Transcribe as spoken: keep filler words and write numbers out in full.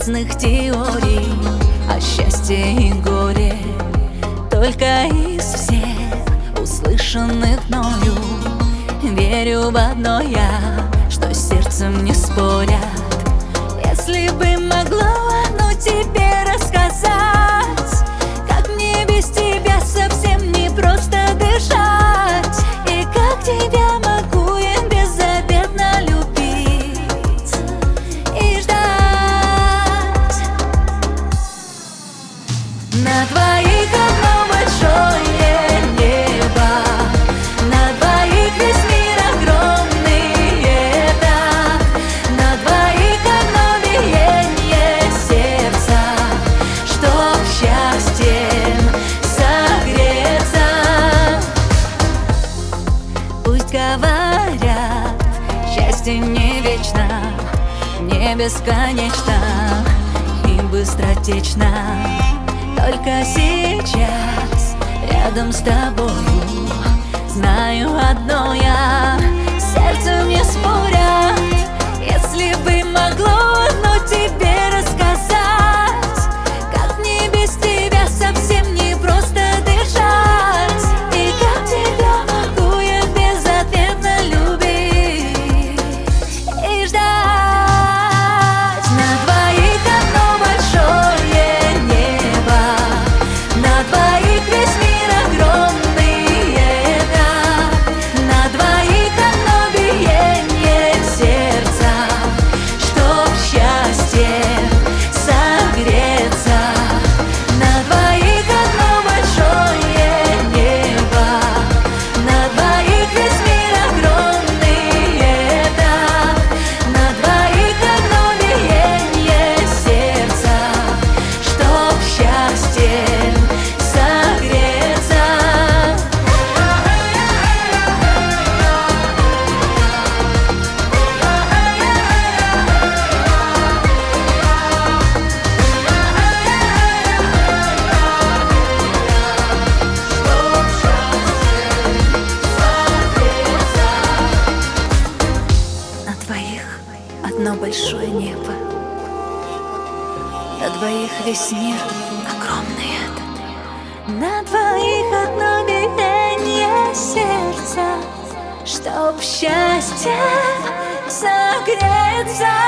разных теорий о счастье и горе. Только из всех услышанных мною верю в одно я, что сердцем не спорят. Если бы могло оно тебе рассказать, как мне без тебя совсем не просто дышать, и как тебя могу я беззаветно любить и ждать. На двоих одно большое небо, на двоих весь мир огромный это, на двоих одно биение сердца, чтоб счастьем согреться. Пусть говорят, счастье не вечно, не бесконечно и быстротечно. Только сейчас рядом с тобою знаю одно я, сердцем не спорят. Если бы могло оно тебе рассказать, как мне без тебя совсем не просто дышать, и как тебя могу я безответно любить и ждать. На двоих одно большое небо, на двоих весь мир огромный это, на двоих одно биение сердца, чтоб счастьем согреться. На двоих одно большое небо, на двоих весь мир огромный это, на двоих одно биение сердца, чтоб счастьем согреться. На двоих одно большое небо, на двоих весь мир огромный этот, на двоих одно биение сердца, чтоб счастье согреться.